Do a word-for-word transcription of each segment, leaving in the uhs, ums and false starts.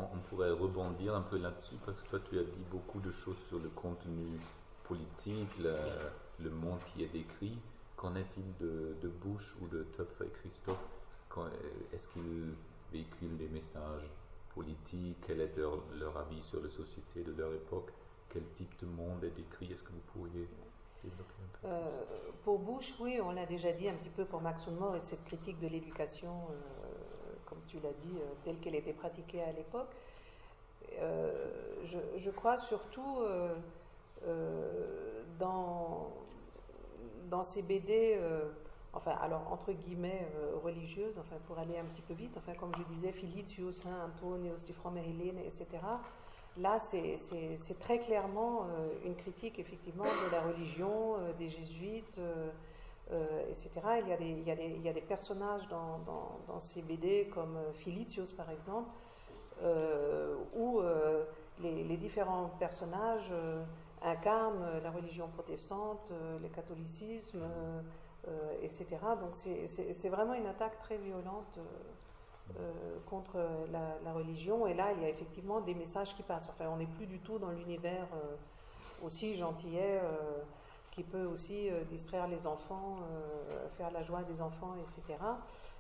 on pourrait rebondir un peu là-dessus, parce que toi tu as dit beaucoup de choses sur le contenu politique, le, le monde qui est décrit. Qu'en est-il de, de Bush ou de Töpfer et Christophe? Quand, est-ce qu'ils véhiculent des messages politiques? Quel est leur, leur avis sur la société de leur époque? Quel type de monde est décrit? Est-ce que vous pourriez développer un peu? euh, Pour Bush, oui, on l'a déjà dit un petit peu pour Max Unmore, et de cette critique de l'éducation, euh, comme tu l'as dit, euh, telle qu'elle était pratiquée à l'époque. Euh, je, je crois surtout euh, euh, dans, dans ces B D, euh, enfin, alors entre guillemets euh, religieuses, enfin, pour aller un petit peu vite, enfin, comme je disais, Felicius, hein, Antonius, die Fromme Helene, et cetera. Là, c'est, c'est, c'est très clairement euh, une critique, effectivement, de la religion, euh, des jésuites, euh, euh, et cetera. Il y a des, il y a des, il y a des personnages dans, dans, dans ces B D, comme Felicius, par exemple, euh, où euh, les, les différents personnages euh, incarnent la religion protestante, euh, le catholicisme, euh, euh, et cetera. Donc, c'est, c'est, c'est vraiment une attaque très violente euh, euh, contre la, la religion. Et là, il y a effectivement des messages qui passent. Enfin, on n'est plus du tout dans l'univers euh, aussi gentillet, euh, qui peut aussi euh, distraire les enfants, euh, faire la joie des enfants, et cetera.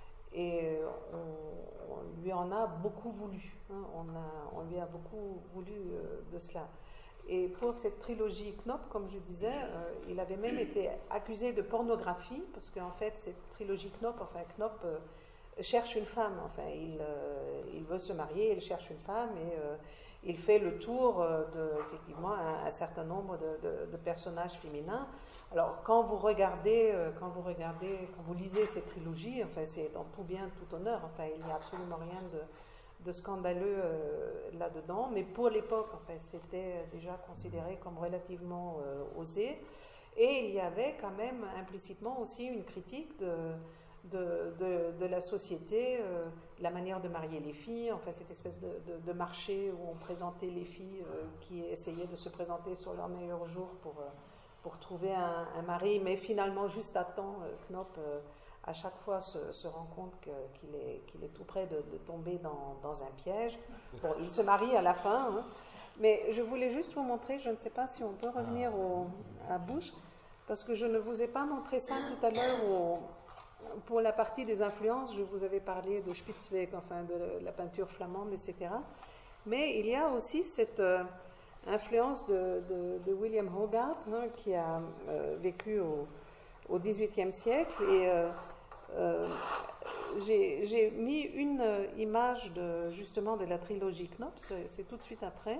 Et on, on lui en a beaucoup voulu. Hein, on, a, on lui a beaucoup voulu euh, de cela. Et pour cette trilogie Knop, comme je disais, euh, il avait même été accusé de pornographie, parce qu'en fait, cette trilogie Knop, enfin Knop euh, cherche une femme. Enfin, il, euh, il veut se marier, il cherche une femme, et euh, il fait le tour euh, de, effectivement, un, un certain nombre de, de, de personnages féminins. Alors, quand vous regardez, euh, quand vous regardez, quand vous lisez cette trilogie, enfin, c'est dans tout bien, tout honneur. Enfin, il n'y a absolument rien de de scandaleux euh, là-dedans, mais pour l'époque, en fait, c'était déjà considéré comme relativement euh, osé, et il y avait quand même implicitement aussi une critique de, de, de, de la société, euh, la manière de marier les filles, enfin cette espèce de, de, de marché où on présentait les filles euh, qui essayaient de se présenter sur leur meilleur jour pour, euh, pour trouver un, un mari, mais finalement juste à temps, euh, Knop euh, à chaque fois se, se rend compte que, qu'il, est, qu'il est tout près de, de tomber dans, dans un piège. Bon, il se marie à la fin, hein. Mais je voulais juste vous montrer, je ne sais pas si on peut revenir au, à Bush, parce que je ne vous ai pas montré ça tout à l'heure au, pour la partie des influences. Je vous avais parlé de Spitzweg, enfin de la peinture flamande, et cetera. Mais il y a aussi cette euh, influence de, de, de William Hogarth, hein, qui a euh, vécu au, au dix-huitième siècle, et euh, Euh, j'ai, j'ai mis une euh, image de, justement de la trilogie Knop, c'est, c'est tout de suite après,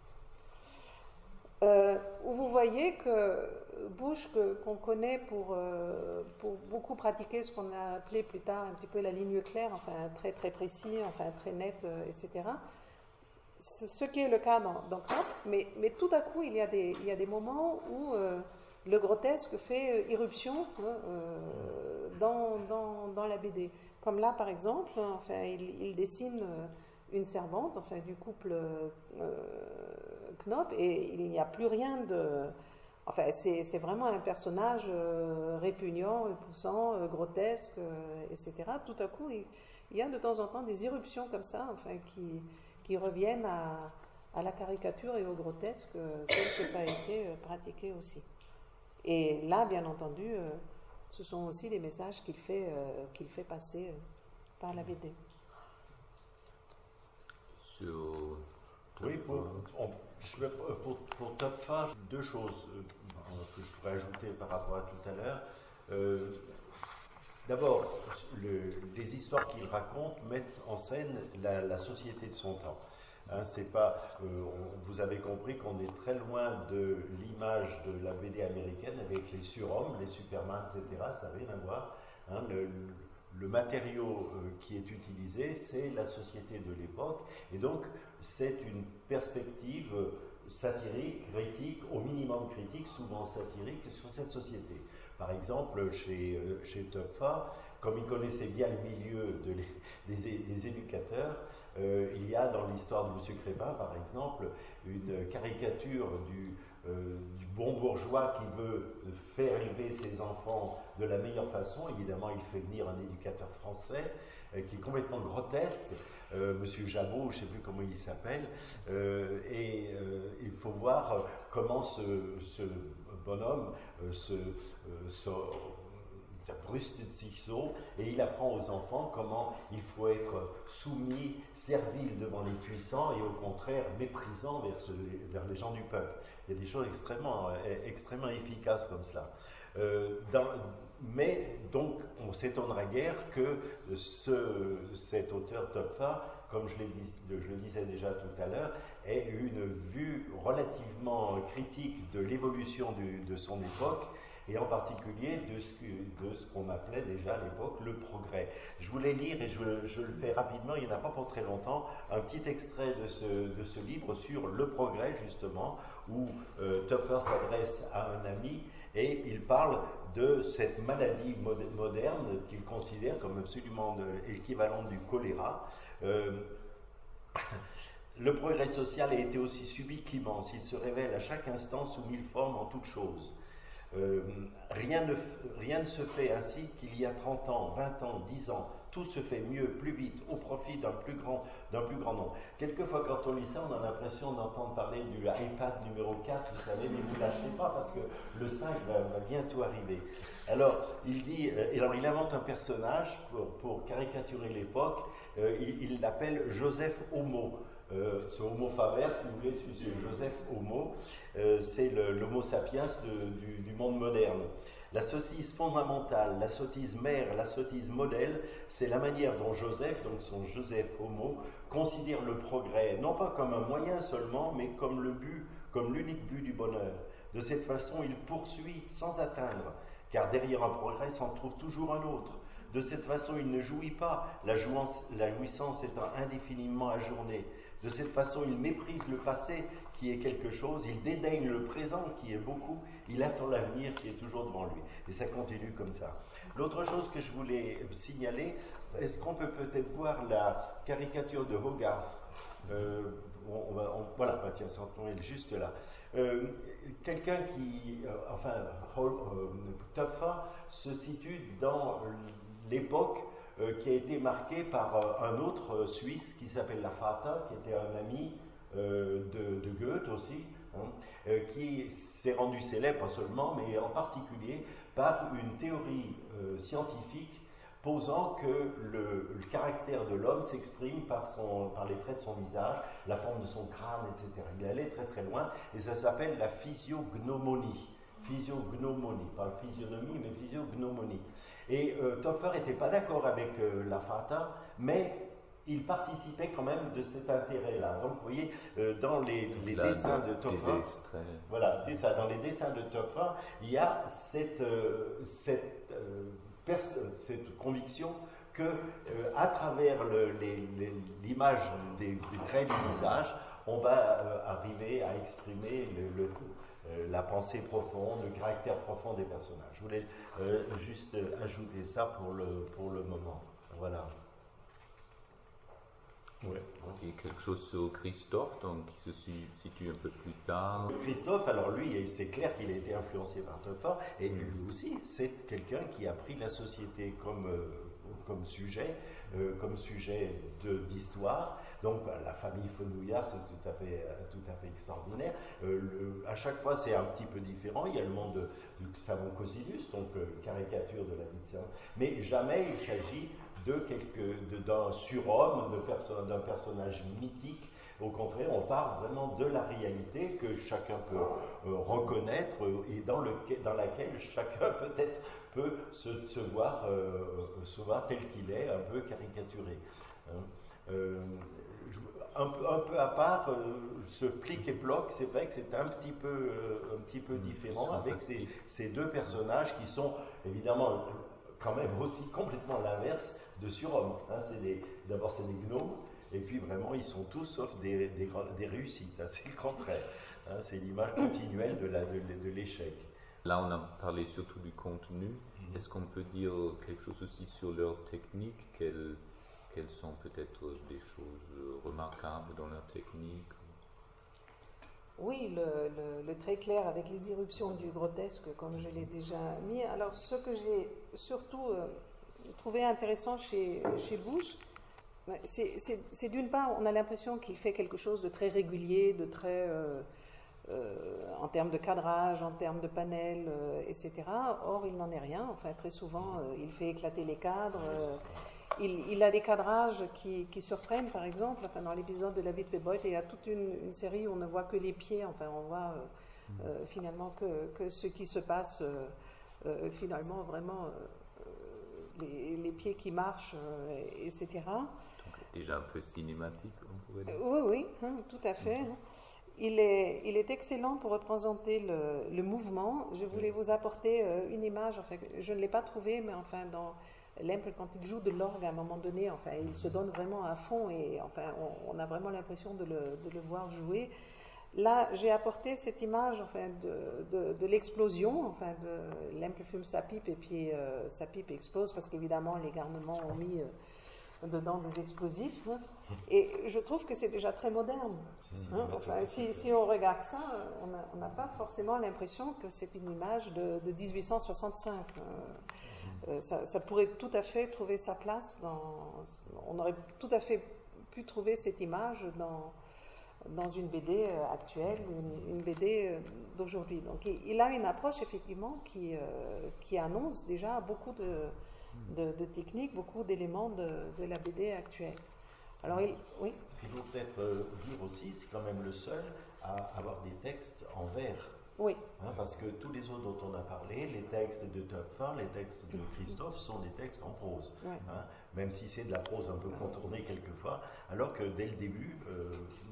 euh, où vous voyez que Bush, que, qu'on connaît pour, euh, pour beaucoup pratiquer ce qu'on a appelé plus tard un petit peu la ligne claire, enfin très très précis, enfin très net, euh, et cetera. C'est ce qui est le cas dans, dans Knop, mais, mais tout à coup il y a des, il y a des moments où euh, le grotesque fait irruption, hein, euh, dans, dans, dans la B D. Comme là, par exemple, hein, enfin, il, il dessine une servante, enfin, du couple euh, Knop, et il n'y a plus rien de... Enfin, c'est, c'est vraiment un personnage euh, répugnant, repoussant, euh, grotesque, euh, et cetera. Tout à coup, il, il y a de temps en temps des irruptions comme ça, enfin, qui, qui reviennent à, à la caricature et au grotesque, euh, tel que ça a été euh, pratiqué aussi. Et là, bien entendu, euh, ce sont aussi des messages qu'il fait, euh, qu'il fait passer euh, par la B D. Sur oui, pour, on, je, pour, pour Töpfer, deux choses euh, que je pourrais ajouter par rapport à tout à l'heure. Euh, d'abord, le, les histoires qu'il raconte mettent en scène la, la société de son temps. Hein, c'est pas, euh, on, vous avez compris qu'on est très loin de l'image de la B D américaine avec les surhommes, les Superman, et cetera. Ça n'a rien à voir. Hein, le, le matériau euh, qui est utilisé, c'est la société de l'époque, et donc c'est une perspective satirique, critique, au minimum critique, souvent satirique, sur cette société. Par exemple, chez, euh, chez Töpfer, comme il connaissait bien le milieu de les, des, des éducateurs, euh, il y a dans l'histoire de M. Crébin, par exemple, une caricature du, euh, du bon bourgeois qui veut faire élever ses enfants de la meilleure façon. Évidemment, il fait venir un éducateur français euh, qui est complètement grotesque, euh, Monsieur Jabot, je ne sais plus comment il s'appelle, euh, et euh, il faut voir comment ce, ce bonhomme euh, se, euh, se ça brüste sich so, et il apprend aux enfants comment il faut être soumis, servile devant les puissants et au contraire méprisant vers, ce, vers les gens du peuple. Il y a des choses extrêmement, extrêmement efficaces comme cela. Euh, dans, mais donc on s'étonnera guère que ce, cet auteur Topfer, comme je, dit, je le disais déjà tout à l'heure, ait une vue relativement critique de l'évolution de son époque, et en particulier de ce, de ce qu'on appelait déjà à l'époque le progrès. Je voulais lire, et je, je le fais rapidement, il n'y en a pas pour très longtemps, un petit extrait de ce, de ce livre sur le progrès, justement, où euh, Topfer s'adresse à un ami, et il parle de cette maladie moderne qu'il considère comme absolument équivalente du choléra. Euh, le progrès social a été aussi subit qu'immense, il se révèle à chaque instant sous mille formes en toutes choses. Euh, rien, ne, rien ne se fait ainsi qu'il y a trente ans, vingt ans, dix ans. Tout se fait mieux, plus vite, au profit d'un plus grand, d'un plus grand nombre. Quelquefois, quand on lit ça, on a l'impression d'entendre parler du iPad numéro quatre, vous savez, mais vous ne l'achetez pas parce que le cinq va, va bientôt arriver. Alors, il dit, euh, et alors il invente un personnage pour, pour caricaturer l'époque, euh, il l'appelle Joseph Homo. Euh, ce Homo faber, si vous voulez, c'est Joseph Homo, euh, c'est l'Homo sapiens de, du, du monde moderne. La sottise fondamentale, la sottise mère, la sottise modèle, c'est la manière dont Joseph, donc son Joseph Homo, considère le progrès, non pas comme un moyen seulement, mais comme le but, comme l'unique but du bonheur. De cette façon, il poursuit sans atteindre, car derrière un progrès s'en trouve toujours un autre. De cette façon, il ne jouit pas, la, jouance, la jouissance étant indéfiniment ajournée. De cette façon, il méprise le passé qui est quelque chose, il dédaigne le présent qui est beaucoup, il attend l'avenir qui est toujours devant lui. Et ça continue comme ça. L'autre chose que je voulais signaler, est-ce qu'on peut peut-être voir la caricature de Hogarth euh, on, on va, on, Voilà, bah tiens, ça est juste là. Euh, Quelqu'un qui, euh, enfin, euh, Topfer se situe dans l'époque Euh, qui a été marqué par euh, un autre euh, Suisse qui s'appelle Lafata, qui était un ami euh, de, de Goethe aussi, hein, euh, qui s'est rendu célèbre, pas seulement, mais en particulier par une théorie euh, scientifique posant que le, le caractère de l'homme s'exprime par, par les traits de son visage, la forme de son crâne, et cetera. Il allait très très loin, et ça s'appelle la physiognomonie. Physiognomonie, pas physionomie, mais physiognomonie. Et euh, Topfer n'était pas d'accord avec euh, Lafata, mais il participait quand même de cet intérêt-là. Donc, vous voyez, euh, dans les, les dessins de Topfer, voilà, c'est ça. Dans les dessins de Topfer, il y a cette, euh, cette, euh, cette conviction que, euh, à travers l'image des, des traits du visage, on va euh, arriver à exprimer le, le Euh, la pensée profonde, le caractère profond des personnages. Je voulais euh, juste euh, ajouter ça pour le, pour le moment. Voilà. Ouais. Et quelque chose sur Christophe, donc, qui se situe un peu plus tard. Christophe, alors lui, c'est clair qu'il a été influencé par Topfer, et lui aussi, c'est quelqu'un qui a pris la société comme, euh, comme sujet, euh, comme sujet d'histoire. Donc, bah, la famille Fenouillard, c'est tout à fait, tout à fait extraordinaire. Euh, le, à chaque fois, c'est un petit peu différent. Il y a le monde de, du savant Cosinus, donc euh, caricature de la vie de savant. Mais jamais il s'agit de quelque, d'un surhomme, d'un perso personnage mythique. Au contraire, on parle vraiment de la réalité que chacun peut euh, reconnaître euh, et dans, le, dans laquelle chacun peut-être peut se, se, voir, euh, se voir tel qu'il est, un peu caricaturé. Hein. Euh, un, peu, un peu à part, euh, ce plic et ploc, c'est vrai que c'est un petit peu, euh, un petit peu différent avec ces, ces deux personnages qui sont évidemment quand même aussi complètement l'inverse de surhommes. Hein. D'abord, c'est des gnomes. Et puis vraiment, ils sont tous sauf des, des, des réussites. Hein. C'est le contraire. Hein. C'est l'image continuelle de, la, de, de l'échec. Là, on a parlé surtout du contenu. Mm-hmm. Est-ce qu'on peut dire quelque chose aussi sur leur technique? Quelles, quelles sont peut-être des choses remarquables dans leur technique? Oui, le, le, le très clair avec les irruptions du grotesque, comme je l'ai déjà mis. Alors, ce que j'ai surtout euh, trouvé intéressant chez, chez Bush, c'est d'une part, on a l'impression qu'il fait quelque chose de très régulier, de très... Euh, euh, en termes de cadrage, en termes de panel, euh, et cetera. Or, il n'en est rien. Enfin, très souvent, euh, il fait éclater les cadres. Euh, il, il a des cadrages qui, qui surprennent, par exemple. Enfin, dans l'épisode de La vie de Feboit, il y a toute une, une série où on ne voit que les pieds. Enfin, on voit euh, euh, finalement que, que ce qui se passe, euh, euh, finalement, vraiment, euh, les, les pieds qui marchent, euh, et cetera. Donc, déjà un peu cinématique, on pourrait dire. Oui, oui, hein, tout à fait. Mm-hmm. Il est, il est excellent pour représenter le, le mouvement. Je voulais vous apporter euh, une image, enfin, je ne l'ai pas trouvée, mais enfin, dans Lemple, quand il joue de l'orgue à un moment donné, enfin, il se donne vraiment à fond et enfin, on, on a vraiment l'impression de le, de le voir jouer. Là, j'ai apporté cette image enfin, de, de, de l'explosion, enfin, de Lemple fume sa pipe et puis euh, sa pipe explose parce qu'évidemment, les garnements ont mis... Euh, dedans des explosifs, hein. Et je trouve que c'est déjà très moderne. Hein. Enfin, si, si on regarde ça, on n'a pas forcément l'impression que c'est une image de, de dix-huit cent soixante-cinq. Euh, ça, ça pourrait tout à fait trouver sa place dans... On aurait tout à fait pu trouver cette image dans, dans une B D actuelle, une, une B D d'aujourd'hui. Donc il, il a une approche effectivement qui, euh, qui annonce déjà beaucoup de... De, de techniques, beaucoup d'éléments de, de la B D actuelle. Alors, il, oui. Ce qu'il faut peut-être euh, dire aussi, c'est quand même le seul à avoir des textes en vers. Oui. Hein, parce que tous les autres dont on a parlé, les textes de Töpfer, les textes de Christophe, sont des textes en prose. Oui. Hein, même si c'est de la prose un peu contournée quelquefois, alors que dès le début, euh,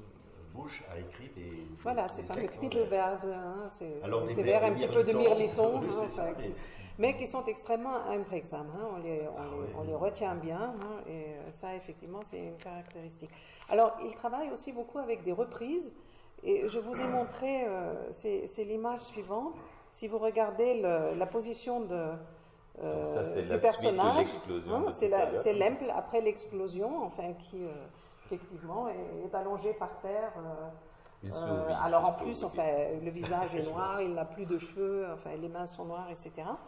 Bush a écrit des, des Voilà, c'est fameux Spiegelberg, hein, c'est des vers un petit peu de Mirliton. Oui, hein, enfin, ça, mais... mais qui sont extrêmement imprexables, hein, on, les, on, ah, les, oui, on oui. les retient bien, hein, et ça effectivement c'est une caractéristique. Alors il travaille aussi beaucoup avec des reprises, et je vous ai montré, euh, c'est l'image suivante, si vous regardez le, la position de, euh, ça, du la personnage, hein, c'est l'Emple après l'explosion, enfin qui euh, effectivement est, est allongé par terre. Euh, Euh, alors en plus, enfin, le visage est noir, il n'a plus de cheveux, enfin, les mains sont noires, et cetera.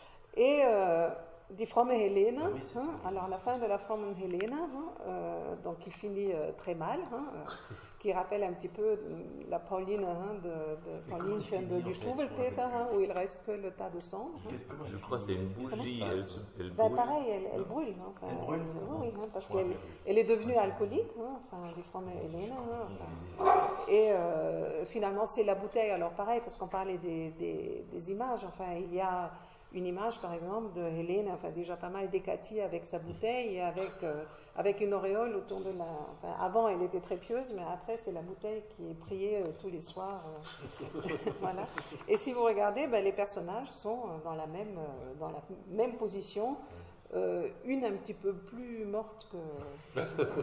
Et euh, die Fromme Helene, ah oui, hein, alors la fin de la Fromme Helene, hein, euh, donc qui finit euh, très mal, hein, euh, qui rappelle un petit peu la Pauline hein, de, de Paulinchen de, du Struwwelpeter, hein, où il reste que le tas de cendres. Hein. Je crois que c'est une bougie, elle, elle ben, brûle. Pareil, elle, elle brûle. Hein, enfin, elle brûle elle, oui, hein, parce qu'elle elle est devenue alcoolique, hein, enfin, die Fromme Helene. Hein, enfin, et euh, finalement, c'est la bouteille. Alors pareil, parce qu'on parlait des, des, des images, enfin, il y a une image, par exemple, de Hélène, enfin, déjà pas mal décatie avec sa bouteille et avec, euh, avec une auréole autour de la... Enfin, avant, elle était très pieuse, mais après, c'est la bouteille qui est priée euh, tous les soirs. Euh, voilà. Et si vous regardez, ben, les personnages sont dans la même, euh, dans la même position. Euh, une un petit peu plus morte que...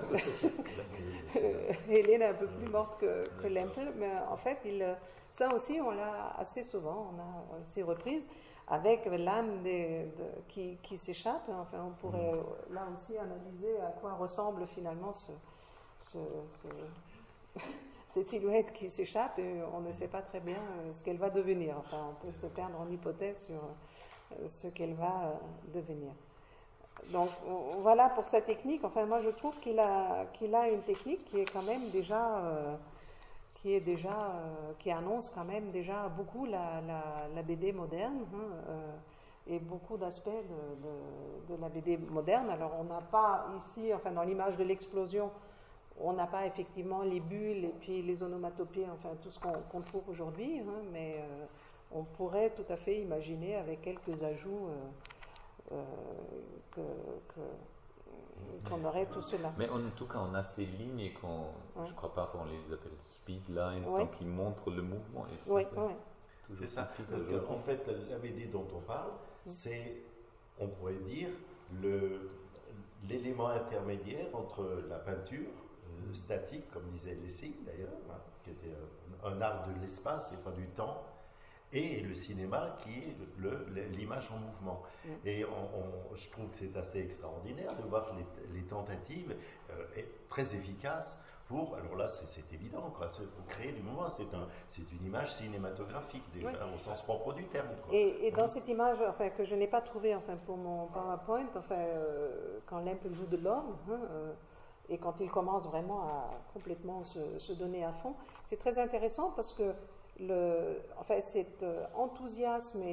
Hélène un peu plus morte que, que Lemple, mais en fait, il, ça aussi, on l'a assez souvent, on a ces reprises, avec l'âme qui, qui s'échappe. Enfin, on pourrait là aussi analyser à quoi ressemble finalement ce, ce, ce, cette silhouette qui s'échappe, et on ne sait pas très bien ce qu'elle va devenir. Enfin, on peut se perdre en hypothèse sur ce qu'elle va devenir. Donc voilà pour sa technique. Enfin, moi je trouve qu'il a, qu'il a une technique qui est quand même déjà, euh, qui est déjà, euh, qui annonce quand même déjà beaucoup la, la, la B D moderne, hein, euh, et beaucoup d'aspects de, de, de la B D moderne. Alors on n'a pas ici, enfin dans l'image de l'explosion, on n'a pas effectivement les bulles et puis les onomatopées, enfin tout ce qu'on qu'on trouve aujourd'hui, hein, mais euh, on pourrait tout à fait imaginer avec quelques ajouts. Euh, Euh, que, que, qu'on aurait tout cela. Mais en tout cas, on a ces lignes qu'on, ouais. je crois pas qu'on les appelle speed lines, ouais. donc qui montrent le mouvement. Et oui, ça, oui. C'est ça, parce qu'en en fait, la B D dont on parle, c'est, on pourrait dire, le, l'élément intermédiaire entre la peinture euh, statique, comme disait Lessing d'ailleurs, hein, qui était un, un art de l'espace et pas du temps, et le cinéma qui est l'image en mouvement. Mm. Et on, on, je trouve que c'est assez extraordinaire de voir les, les tentatives euh, très efficaces pour, alors là c'est évident, quoi, pour créer du mouvement, c'est un, une image cinématographique déjà, oui. Au sens propre du terme. Quoi. Et, et dans cette image, enfin, que je n'ai pas trouvée enfin, pour mon PowerPoint, enfin, euh, quand Lemp joue de l'orgue, hein, euh, et quand il commence vraiment à complètement se, se donner à fond, c'est très intéressant parce que le, enfin, cet enthousiasme et,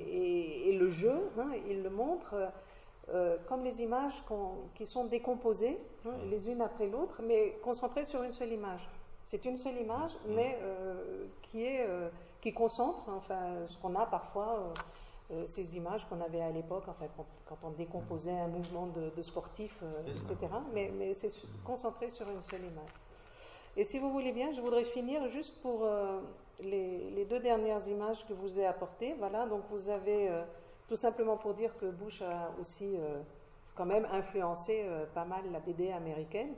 et, et le jeu, hein, il le montre euh, comme les images qui sont décomposées, hein, les unes après l'autre, mais concentrées sur une seule image. C'est une seule image, mais euh, qui, est, euh, qui concentre enfin, ce qu'on a parfois, euh, ces images qu'on avait à l'époque, enfin, quand, quand on décomposait un mouvement de, de sportif, euh, et cetera. Mais, mais c'est concentré sur une seule image. Et si vous voulez bien, je voudrais finir juste pour euh, les, les deux dernières images que je vous ai apportées. Voilà, donc vous avez, euh, tout simplement pour dire que Bush a aussi euh, quand même influencé euh, pas mal la B D américaine.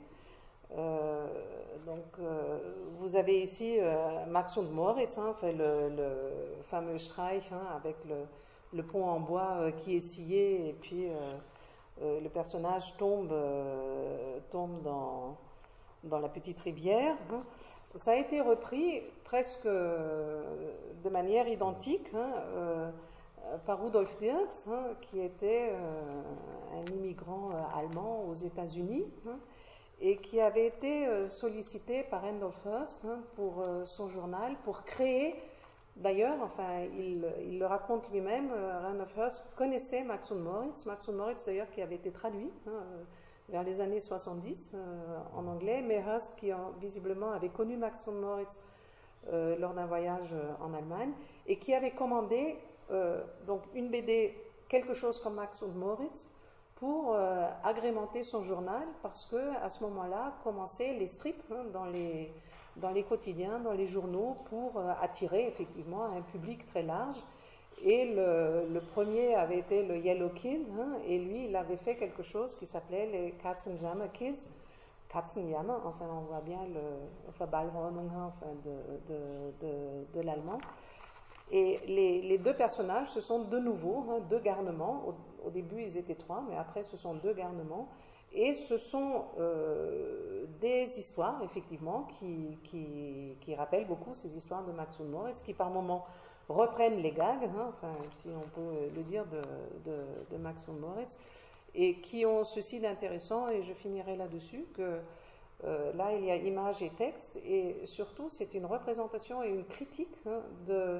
Euh, donc euh, vous avez ici euh, Max und Moritz, hein, fait le, le fameux Streich hein, avec le, le pont en bois euh, qui est scié et puis euh, euh, le personnage tombe, euh, tombe dans, dans la petite rivière. Hein. Ça a été repris presque euh, de manière identique hein, euh, par Rudolf Dirks, hein, qui était euh, un immigrant euh, allemand aux États-Unis. Hein, et qui avait été euh, sollicité par Randolph Hearst hein, pour euh, son journal, pour créer, d'ailleurs, enfin, il, il le raconte lui-même, euh, Randolph Hearst connaissait Max und Moritz, Max und Moritz d'ailleurs qui avait été traduit hein, euh, vers les années soixante-dix euh, en anglais, mais Hearst qui en, visiblement avait connu Max und Moritz euh, lors d'un voyage euh, en Allemagne, et qui avait commandé euh, donc une B D, quelque chose comme Max und Moritz, pour euh, agrémenter son journal, parce que à ce moment-là commençaient les strips hein, dans, les, dans les quotidiens, dans les journaux, pour euh, attirer effectivement un public très large. Et le, le premier avait été le Yellow Kid, hein, et lui, il avait fait quelque chose qui s'appelait les Katzenjammer Kids. Katzenjammer, enfin, on voit bien le Verballhornung enfin, de, de, de, de l'allemand. Et les, les deux personnages, ce sont de nouveau hein, deux garnements. Au, au début, ils étaient trois, mais après, ce sont deux garnements. Et ce sont euh, des histoires, effectivement, qui, qui, qui rappellent beaucoup ces histoires de Max und Moritz, qui par moments reprennent les gags, hein, enfin, si on peut le dire, de, de, de Max und Moritz, et qui ont ceci d'intéressant, et je finirai là-dessus, que euh, là, il y a image et texte, et surtout, c'est une représentation et une critique hein, de...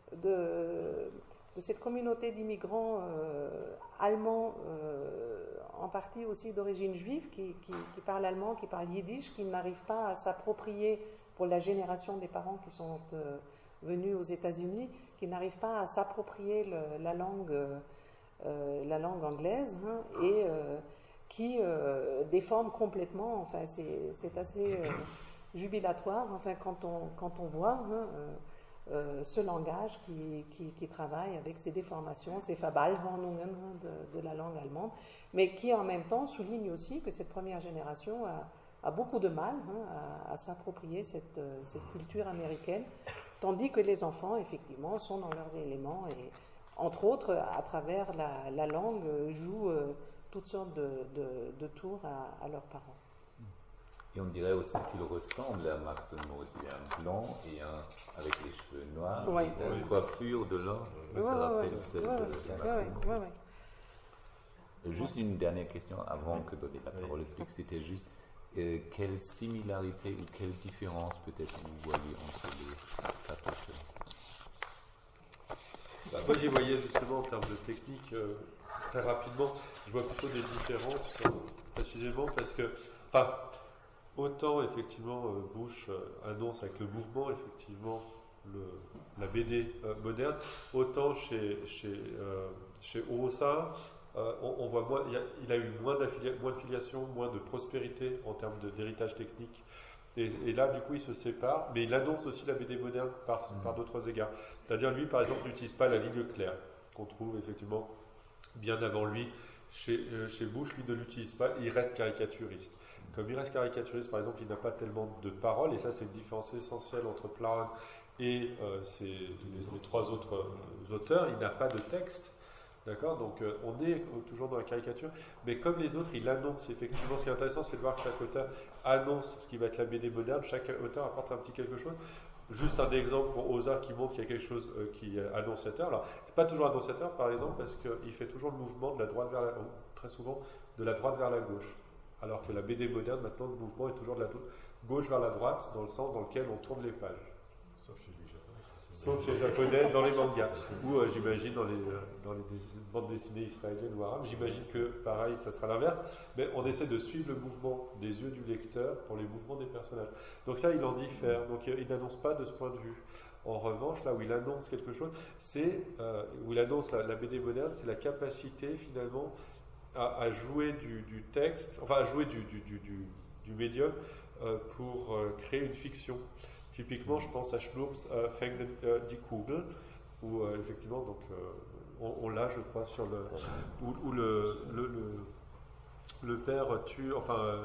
De, de cette communauté d'immigrants euh, allemands, euh, en partie aussi d'origine juive, qui, qui, qui parlent allemand, qui parlent yiddish, qui n'arrivent pas à s'approprier, pour la génération des parents qui sont euh, venus aux États-Unis, qui n'arrivent pas à s'approprier le, la, langue, euh, la langue anglaise, hein, et euh, qui euh, déforment complètement, enfin c'est assez euh, jubilatoire, enfin quand on, quand on voit hein, euh, Euh, ce langage qui, qui, qui travaille avec ces déformations, ces Verballhornungen de, de la langue allemande, mais qui en même temps souligne aussi que cette première génération a, a beaucoup de mal hein, à, à s'approprier cette, cette culture américaine, tandis que les enfants, effectivement, sont dans leurs éléments et, entre autres, à travers la, la langue, jouent euh, toutes sortes de, de, de tours à, à leurs parents. Et on dirait aussi qu'il ressemble à Max und Moritz. Il y a un blanc et un avec les cheveux noirs, oui. et une coiffure de l'or. Oui, ça oui, rappelle oui. celle oui, de, oui. de Max oui, und oui, Moritz. oui. Juste une dernière question avant que donner la parole au public, c'était juste euh, quelle similarité ou quelle différence peut-être vous voyez entre les quatre auteurs? Bah, moi j'y voyais justement en termes de technique euh, très rapidement, je vois plutôt des différences euh, précisément parce que enfin, autant effectivement euh, Bush euh, annonce avec le mouvement effectivement le, la B D euh, moderne, autant chez chez euh, chez Orosa euh, on, on voit moins, il, a, il a eu moins, moins de filiation, moins de prospérité en termes d'héritage technique. Et, et là, du coup, il se sépare, mais il annonce aussi la B D moderne par, mmh. par d'autres égards. C'est-à-dire, lui, par exemple, n'utilise pas la ligne claire, qu'on trouve effectivement bien avant lui. Chez, euh, chez Bush, lui ne l'utilise pas, il reste caricaturiste. Comme il reste caricaturiste, par exemple, il n'a pas tellement de paroles, et ça, c'est une différence essentielle entre Plahan et euh, ses, les, les trois autres euh, auteurs. Il n'a pas de texte. D'accord? Donc euh, on est toujours dans la caricature, mais comme les autres, il annonce effectivement. Ce qui est intéressant, c'est de voir que chaque auteur annonce ce qui va être la B D moderne. Chaque auteur apporte un petit quelque chose. Juste un exemple pour Ozar qui montre qu'il y a quelque chose euh, qui est annonciateur. Alors, c'est pas toujours annonciateur, par exemple, parce qu'il fait toujours le mouvement de la droite vers la, très souvent de la droite vers la gauche. Alors que la B D moderne, maintenant, le mouvement est toujours de la gauche vers la droite, dans le sens dans lequel on tourne les pages. Sauf chez les Japonais. Sauf chez les Japonais, dans les mangas. Ou euh, j'imagine dans les, euh, dans les bandes dessinées israéliennes ou arabes. J'imagine que, pareil, ça sera l'inverse. Mais on essaie de suivre le mouvement des yeux du lecteur pour les mouvements des personnages. Donc ça, il en diffère. Donc il n'annonce pas de ce point de vue. En revanche, là où il annonce quelque chose, c'est, euh, où il annonce la, la B D moderne, c'est la capacité, finalement, à, à jouer du, du texte, enfin à jouer du, du, du, du, du médium euh, pour euh, créer une fiction. Typiquement, je pense à Schnurps euh, Fängt euh, die Kugel, où euh, effectivement, donc, euh, on, on l'a, je crois, sur le, où, où le, le, le, le père tue, enfin, euh,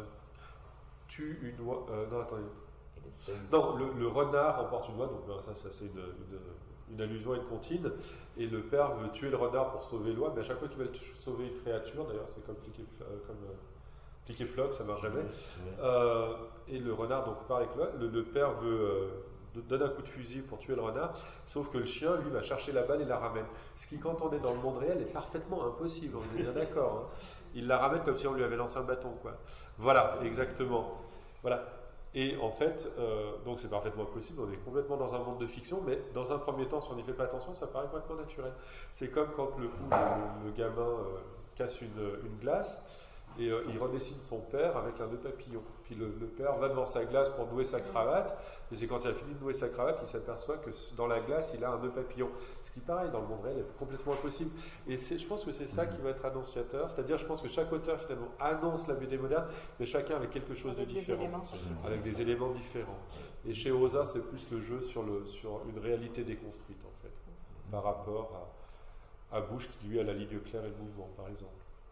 tue une oie. Euh, non, attendez. Non, le, le renard emporte une oie, donc ben, ça, ça c'est une, une, une allusion à une comptine, et le père veut tuer le renard pour sauver l'oie, mais à chaque fois qu'il veut sauver une créature, d'ailleurs, c'est comme cliquer, euh, comme euh, cliquer bloc, ça marche jamais. Euh, et le renard donc part avec l'oie. Le, le père veut euh, donne un coup de fusil pour tuer le renard, sauf que le chien, lui, va chercher la balle et la ramène. Ce qui, quand on est dans le monde réel, est parfaitement impossible, on est bien d'accord. Hein. Il la ramène comme si on lui avait lancé un bâton, quoi. Voilà, exactement. Voilà. Et en fait, euh, donc c'est parfaitement possible, on est complètement dans un monde de fiction, mais dans un premier temps, si on n'y fait pas attention, ça paraît complètement naturel. C'est comme quand le, coup, le, le gamin euh, casse une, une glace, et euh, il redessine son père avec un nœud papillon. Puis le, le père va devant sa glace pour nouer sa cravate, et c'est quand il a fini de nouer sa cravate qu'il s'aperçoit que dans la glace, il a un nœud papillon. Ce qui, pareil, dans le monde réel, est complètement impossible. Et je pense que c'est ça qui va être annonciateur, c'est-à-dire, je pense que chaque auteur, finalement, annonce la B D moderne, mais chacun avec quelque chose avec de différent. Des éléments. Avec des éléments différents. Et chez Oza, c'est plus le jeu sur, le, sur une réalité déconstruite, en fait, par rapport à, à Bush, qui lui a la ligne claire et le mouvement, par exemple.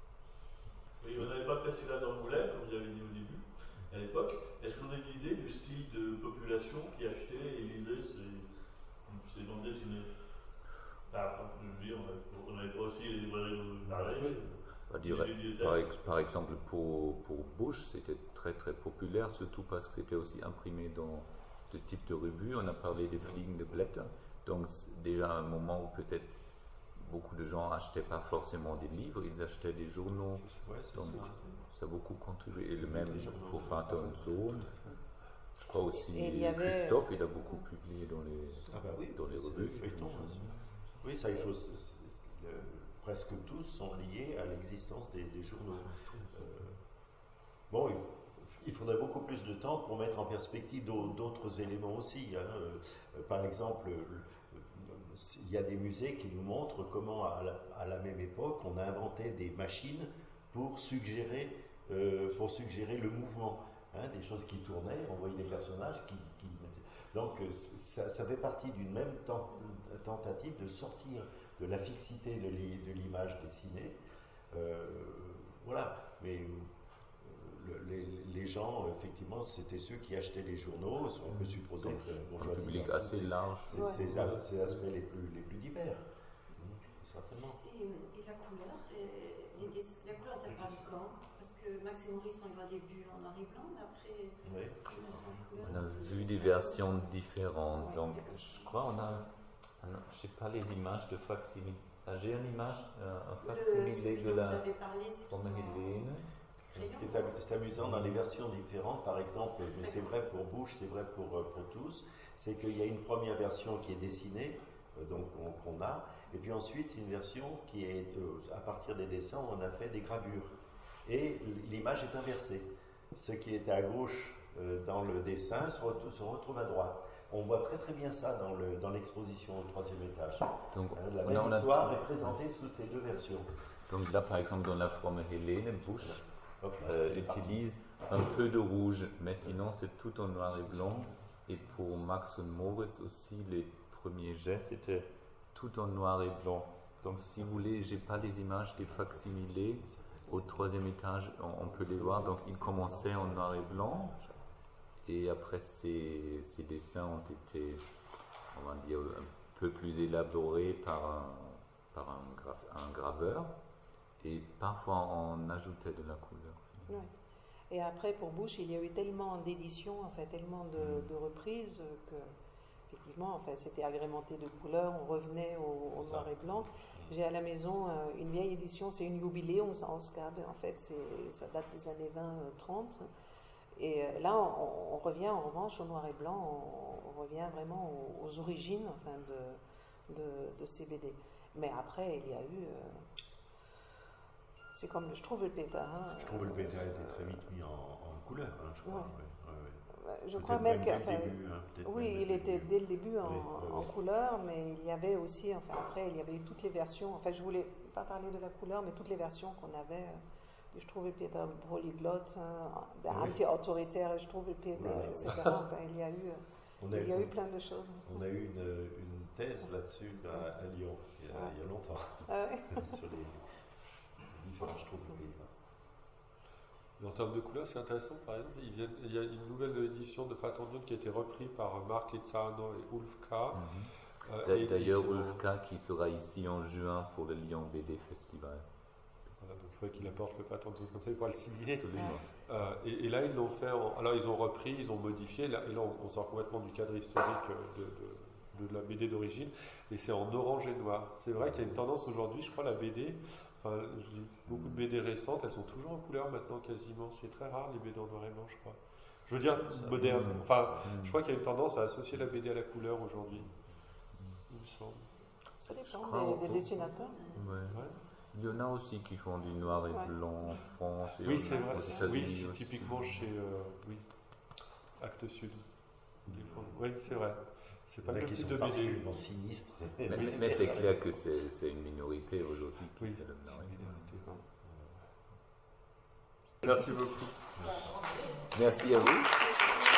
Oui, on n'avait pas fait cela dans le Moulin, comme vous avez dit au début, à l'époque. Est-ce qu'on a une idée du style de population qui achetait et lisait ces, ces bandes dessinées? Enfin, je veux dire, on n'avait pas aussi les librairies pareilles. On dirait, par, ex, par exemple, pour, pour Bush, c'était très très populaire, surtout parce que c'était aussi imprimé dans de types de revues. On a parlé des Fliegende Blätter, donc déjà un moment où peut-être beaucoup de gens n'achetaient pas forcément des livres, ils achetaient des journaux. Ouais, donc ça. ça a beaucoup contribué. Et le même pour Vater und Sohn. Je crois aussi il avait... Christophe, il a beaucoup publié dans les, ah bah oui, dans les revues. Feuilletons, oui, ça, il faut. Le, presque tous sont liés à l'existence des, des journaux. Euh, bon, il, il faudrait beaucoup plus de temps pour mettre en perspective d'autres éléments aussi. Hein. Euh, par exemple, il y a des musées qui nous montrent comment, à la, à la même époque, on a inventé des machines pour suggérer, euh, pour suggérer le mouvement. Hein, des choses qui tournaient, on voyait des personnages qui. qui donc, ça, ça fait partie d'une même tentative de sortir de la fixité de l'image dessinée. Euh, voilà. Mais le, les, les gens, effectivement, c'était ceux qui achetaient les journaux. On peut supposer que c'est un public assez large. C'est ouais. ces, ces aspects les plus, les plus divers. Mmh, certainement. Et, et la couleur, et les, la couleur est apparue quand? Parce que Max et Maurice, on l'a début en noir et blanc, mais après, oui. On a vu des versions différentes. Donc, je crois on a, je ne sais pas les images de facsimile. Ah, j'ai une image, un facsimilé de la Fromme Helene. C'est amusant dans les versions différentes, par exemple, mais c'est vrai pour Bush, c'est vrai pour, pour tous, c'est qu'il y a une première version qui est dessinée, donc qu'on qu a, et puis ensuite une version qui est, à partir des dessins, on a fait des gravures. Et l'image est inversée. Ce qui était à gauche euh, dans le dessin se retrouve, se retrouve à droite. On voit très très bien ça dans l'exposition au troisième étage. Donc, euh, la même on a, histoire on a... est présentée sous ces deux versions. Donc là, par exemple, dans la Fromme Helene, Bush euh, utilise un peu de rouge, mais sinon c'est tout en noir et blanc. Et pour Max und Moritz aussi, les premiers gestes étaient tout en noir et blanc. Donc si vous voulez, j'ai pas les images des facsimilés. Au troisième étage, on, on peut les voir. Donc, il commençait en noir et blanc. Et après, ces, ces dessins ont été, on va dire, un peu plus élaborés par un, par un, gra- un graveur, et parfois on ajoutait de la couleur. Ouais. Et après, pour Bush, il y a eu tellement d'éditions, en fait, tellement de, de reprises que, effectivement, en fait, c'était agrémenté de couleurs. On revenait au, au noir et blanc. J'ai à la maison euh, une vieille édition, c'est une Jubiläum Ausgabe. En fait, c'est, ça date des années vingt trente. Et euh, là, on, on revient en revanche au noir et blanc. On, on revient vraiment aux, aux origines, enfin, de, de, de ces B D. Mais après, il y a eu. Euh, C'est comme le Struwwelpeter. Hein. Struwwelpeter a été très vite mis en, en couleur, hein, je crois. Ouais. Ouais, ouais, ouais. Je Peut-être crois même, même que, dès le enfin, début, hein, peut-être oui, même il dès le était début. dès le début en, Oui, oui, en oui. couleur, mais il y avait aussi, enfin après, il y avait eu toutes les versions. Enfin, je voulais pas parler de la couleur, mais toutes les versions qu'on avait euh, du Struwwelpeter Polyglot, hein, der Oui. anti-autoritaire Struwwelpeter, Voilà. et cetera. Enfin, il y a eu, On a, il y a eu, eu plein de choses. on a eu une, une thèse là-dessus à, à Lyon, il y a, Ouais. il y a longtemps, Ah ouais. sur les différents Struwwelpeter. Mais en termes de couleurs, c'est intéressant, par exemple, il, vient, il y a une nouvelle édition de Fat Union qui a été reprise par Marc Lizzano et Ulf K. Mhm. Euh, D'a- et- D'ailleurs, et c'est en- Ulf K qui sera ici en juin pour le Lyon B D Festival. Voilà, donc il faudrait qu'il apporte le Fat Union comme ça, il pourra le signer. Absolument. Euh, et, et là, ils l'ont fait. En, alors, ils ont repris, ils ont modifié. Là, et là, on, on sort complètement du cadre historique de, de, de la B D d'origine. Et c'est en orange et noir. C'est vrai qu'il y a une tendance aujourd'hui, je crois, la B D. Enfin, je lis beaucoup de B D récentes, elles sont toujours en couleur maintenant quasiment. C'est très rare les B D en noir et blanc, je crois. Je veux dire moderne. Enfin, je crois qu'il y a une tendance à associer la B D à la couleur aujourd'hui. Il me semble. Ça Je dépend crois des, au- des dessinateurs. Ouais. Ouais. Il y en a aussi qui font du noir et Ouais. blanc en France et Oui, en- c'est vrai. aux Oui, États-Unis c'est aussi. typiquement chez euh, oui, Actes Sud. Ils font- Oui, c'est vrai. C'est pas Il y en le a qui type sont de B D. particulièrement sinistres. Mais, mais- mais c'est clair que c'est c'est une minorité aujourd'hui qui Oui. fait le noir et blanc. Merci beaucoup. Merci à vous.